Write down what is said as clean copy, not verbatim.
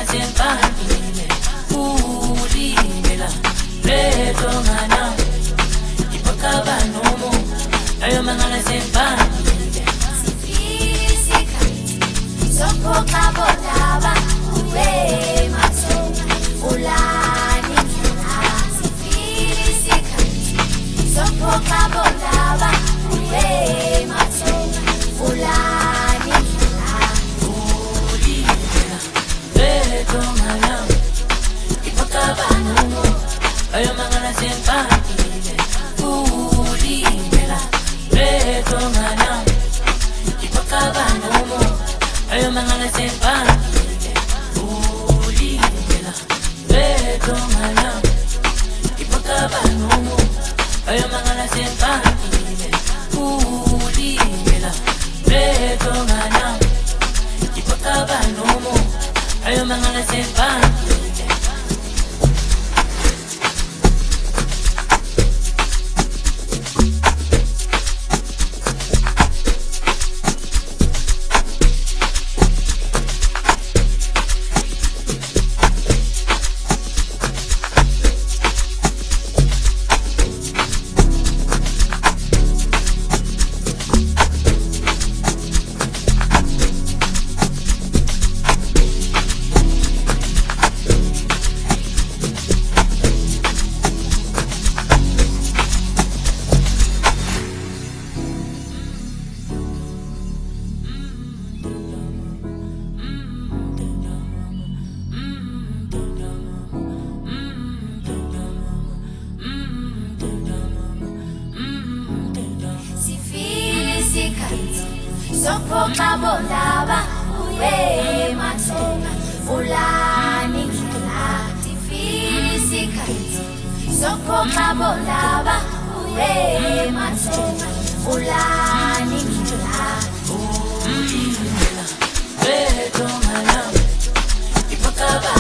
sempangile ulimela leto ngana ipakaba nomo ayo mangala sempangile sifisika sopoka bodaba uwe matsonga ulani kila sifisika sopoka bodaba uwe matsonga ulani kila ulimela leto ngana ipakaba nomo ayo mangala sempangile ulimela leto ngana ipakaba nomo ayo mangala sempangile ulimela leto ngana ipakaba nomo ayo mangala sempangile ulimela leto ngana ipakaba nomo ayo mangala sempangile sopoka bodaba uwe matsonga ulani kila sifisika sopoka bodaba uwe matsonga ulani kila ulimela leto ngana ipakaba